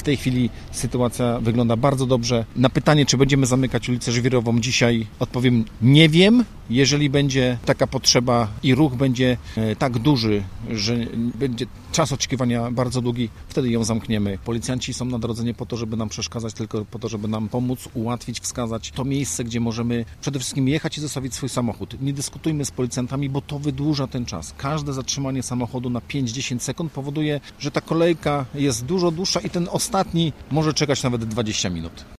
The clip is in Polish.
tej chwili sytuacja wygląda bardzo dobrze. Na pytanie, czy będziemy zamykać ulicę Żwirową dzisiaj, odpowiem: nie wiem. Jeżeli będzie taka potrzeba i ruch będzie tak duży, że będzie czas oczekiwania bardzo długi, wtedy ją zamkniemy. Policjanci są na drodze nie po to, żeby nam przeszkadzać, tylko po to, żeby nam pomóc, ułatwić, wskazać to miejsce, gdzie możemy przede wszystkim jechać i zostawić swój samochód. Nie dyskutujmy z policjantami, bo to wydłuża ten czas. Każde zatrzymanie samochodu na 5-10 sekund powoduje, że ta kolejka jest dużo dłuższa i ten ostatni może czekać nawet 20 minut.